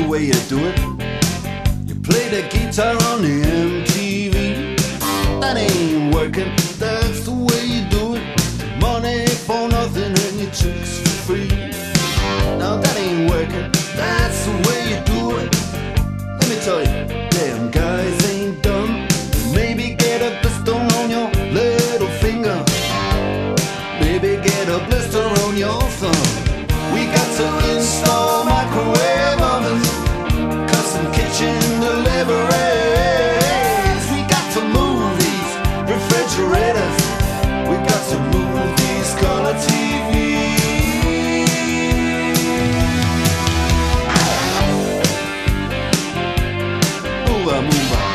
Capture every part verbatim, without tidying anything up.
way you do it. You play the guitar on the M T V. That ain't working, that's the way you do it. Money for nothing and your chicks for free. Now that ain't working, that's the way you do it. Let me tell you, damn guys ain't dumb. Maybe get a blister on your little finger. Maybe get a blister on your thumb. We got to install microwave ovens, custom kitchen deliveries. We got to move these refrigerators. We got to move these color T Vs. Move on, move on.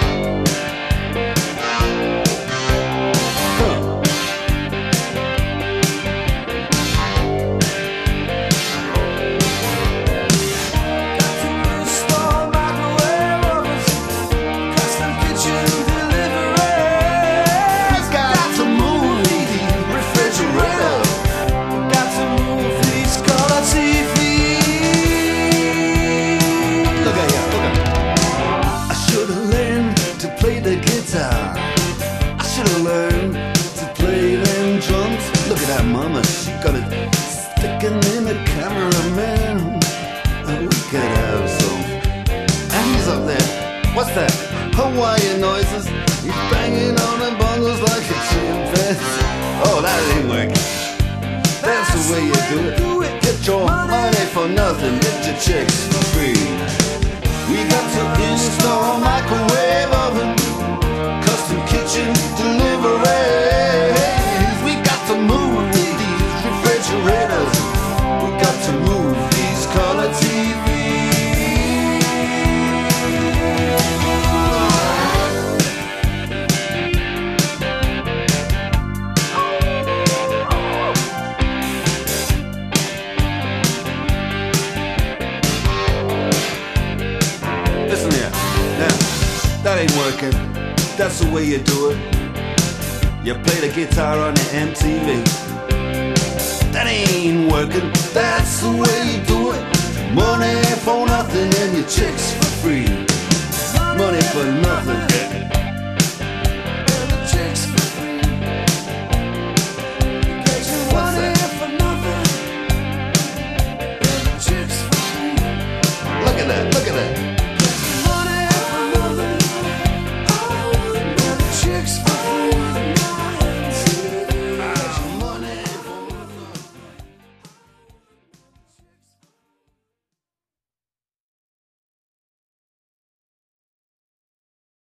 I should've learned to play them drums. Look at that mama, she got it sticking in the cameraman. And we could have some. And he's up there, what's that? Hawaiian noises. He's banging on the bongos like a chimpanzee. Oh, that ain't working. That's the way you do it. Get your money for nothing, get your chicks for free. We got to install microwave oven, custom kitchen deliveries. We got to move these refrigerators. We got to move these color T Listen here, now, that ain't working. That's the way you do it. You play the guitar on the M T V. That ain't working. That's the way you do it. Money for nothing and your chicks for free. Money for nothing.